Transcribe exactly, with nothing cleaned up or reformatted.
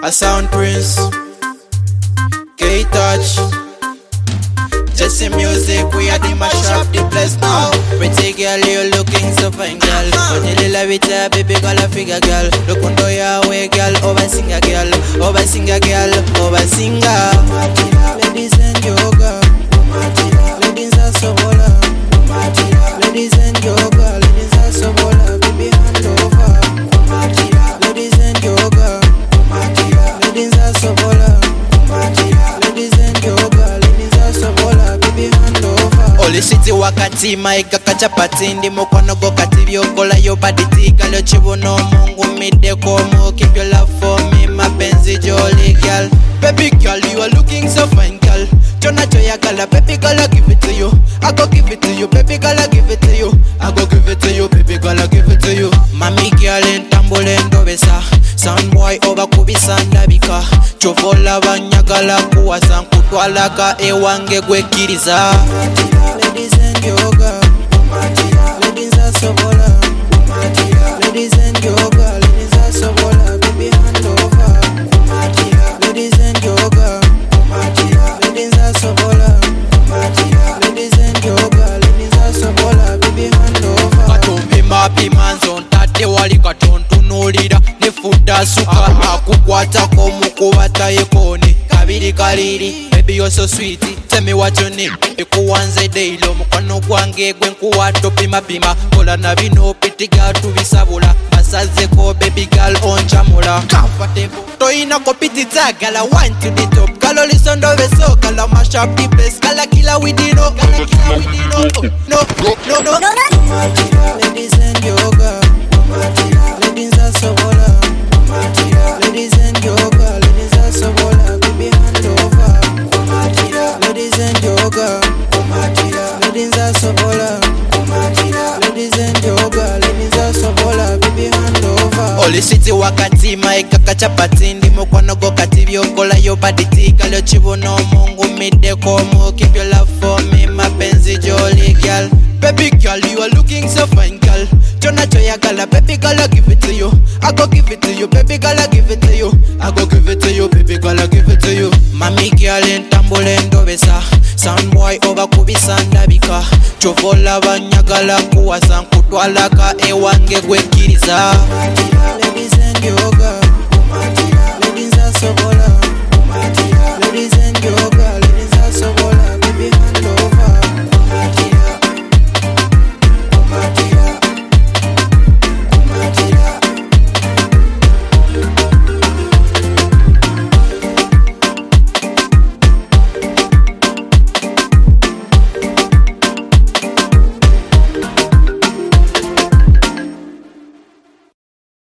A Sound Prince, K-Touch, Jesse Music, we are the mash up the place now. Pretty girl, you looking so fine, girl. When you love it, baby girl, a figure girl. Look on your way, girl, over singer girl, over singer girl, over singer. Ladies and yoga, ladies are so bola. Ladies and yoga, ladies are so bola. Baby hand over. Ladies and yoga, ladies are so bola. Ladies and yoga, ladies are so bola. Baby hand over. Oli city wakati maika kachapati ndi mukono go kati byokola yo baditika lo chibuno mungu mide komo. Keep your love for me, my benzi jolly girl. Baby girl, you are looking so fine, girl. Jona joya gala, baby girl, I give it to you. I go give it to you, baby girl, I give it to you. I go give it to you, baby girl, I give it to you. Mami girl, entambule ndobesa. Sound boy over kubisanda bika. Chovola banyagala kuwasa nkutwalaka ewange gwekiriza. Ladies and yoga, ladies are so bola. Ladies and yoga, ladies are so bola. Baby hand over. Ladies and yoga, ladies are so bola. Ladies and yoga, ladies are so bola. Baby hand over. Katumbi mapi manzon tate wali katontu nolira. Nefuda suka akukwata komukubata yekoni. Kabiri kaliri, baby you're so sweet. Tell me what you need. Ikuwanze deilo mukwano gwange gwe nkuwato pima pima. Kola na bino piti girl tubisabula. Basaze ko baby girl onchamula. Comfortable. Toina ko piti tagala one to the top. Kalo lisondo veso kala mash up the place. Kala kila widino, kala kila widino. No, no, no, no. Ladies and yoga, ladies are so bola. Ladies and yoga, ladies are so bola. Baby hand over. Ladies and yoga, ladies are so bola. Ladies and yoga, ladies are so bola. Baby hand over. Oli city wakati maika kachapati ndi mukono go kati byokola yo baditika lo chibuno mungu mide komo. Keep your love for me, my benzi jolly girl. Baby girl, you are looking so fine, girl. Jona joya gala, baby girl, I give it to you. I go give it to you, baby girl, I give it to you. I go give it to you, baby girl, I give it to you. Mami girl, entambule ndobesa. Sound boy over kubisanda bika. Chovola banyagala kuwasa nkutwalaka ewange gwekiriza.